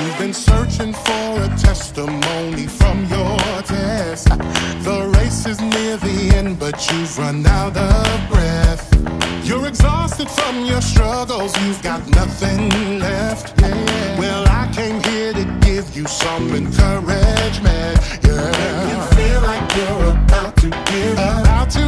You've been searching for a testimony from your test. The race is near the end, but you've run out of breath. You're exhausted from your struggles, you've got nothing left. Yeah. Well, I came here to give you some encouragement. Yeah. When you feel like you're about to give up,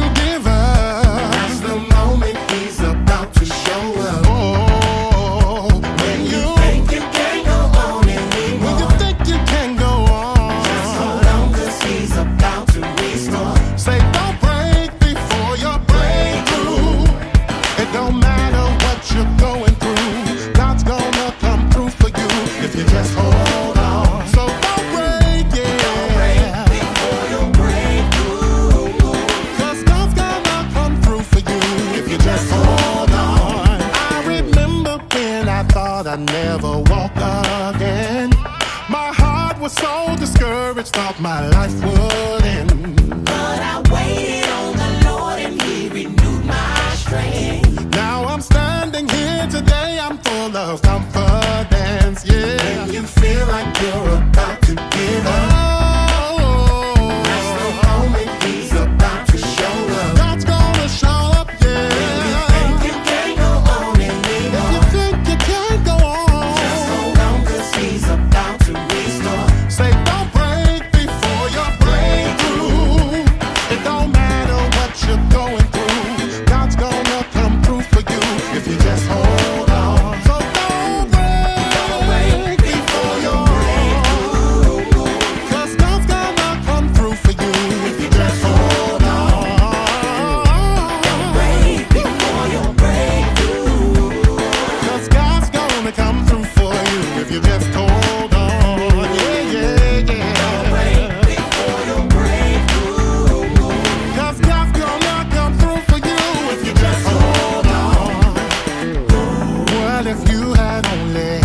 that's the moment he's about to show up. Oh, when you think you can't go on anymore, when you think you can't go on, just hold on, 'cause he's about to restore. Say, don't break before your breakthrough. It don't matter what you're going through, God's gonna come through for you if you just hold on. So don't break, yeah. Don't break before your breakthrough, 'cause God's gonna come through for you if you just hold on. I remember when I thought I'd never walk again. My heart was so discouraged, thought my life would end. But I waited on the Lord and He renewed my strength. Now I'm standing here today, I'm full of confidence, yeah. When you feel like you're about to give up, that's the moment He's about to show up. God's gonna show up, yeah. When you think you can't go on anymore, if you think you can't go on, just hold on, 'cause He's about to restore. Say, don't break before your breakthrough. It don't matter what you're going through, God's gonna come through for you if you just hold on. So don't break before your breakthrough, 'cause God's gonna come through for you if you just hold on. Don't break before your breakthrough, 'cause God's gonna come through for you if you just hold on. Yeah, yeah, yeah. Don't break before your breakthrough, 'cause God's gonna come through for you if you just hold on. Well, if you had only